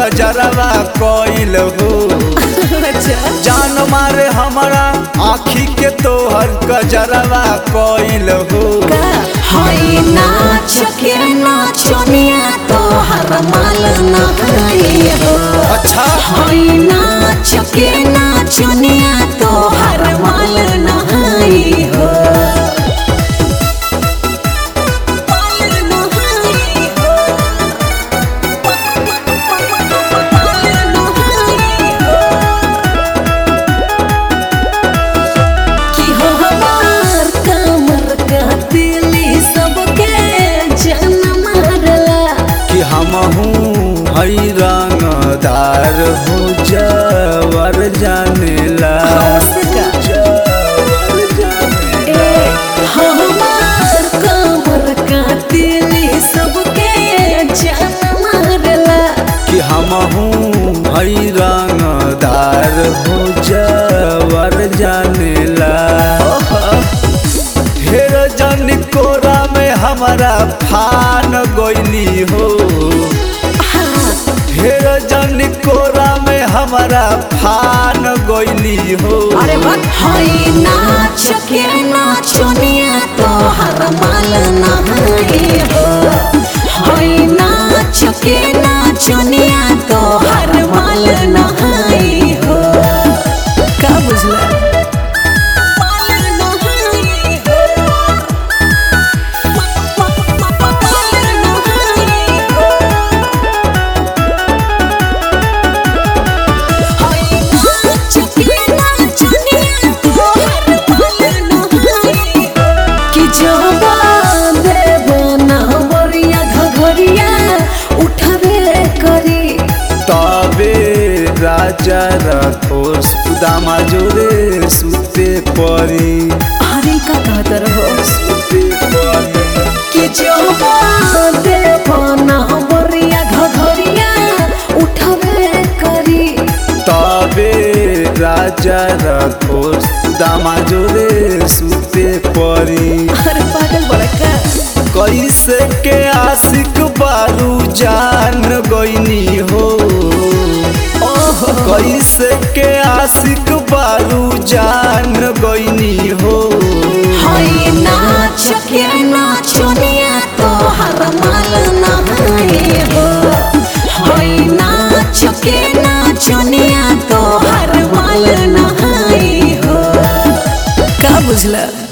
गजरवा कोइल हो। जान मारे हमारा आँखी के तोहर गजरवा कोइल हो। हई नाच के नाचनिया तोहर माल नहाई हो। अच्छा हई नाच के नाचनिया तोहर माल नहाई हो। हई रंगदार हो जवर जानेला। हमार कमर का दिली सबके जान मारला। कि हमहूँ हई रंगदार हो जवर जानेला। हेर जन कोरा में हमारा फान गोइली हो। हेर जन कोरा में हमारा फान गोइली हो। अरे हई नाच के नाचनिया तोहर माल नहाई हो। हई नाच के नाचनिया तोहर माल नहाई हो। का बुझला राजा राठौर सुदामा जोरे सुते परी। अरे का कहत रहो सुते परी कि जो देवना बरिया घघरिया उठबे करी। तबे राजा राठौर सुदामा जोरे सुते परी। अरे पागल बड़का कैसे के आशिक बारू जान गईनी हो। कैसे के आशिक बारू जान गईनी हो। हई नाच के नाचनिया तोहर माल नहाई हो। हई नाच के नाचनिया तोहर माल नहाई हो। का बुझला।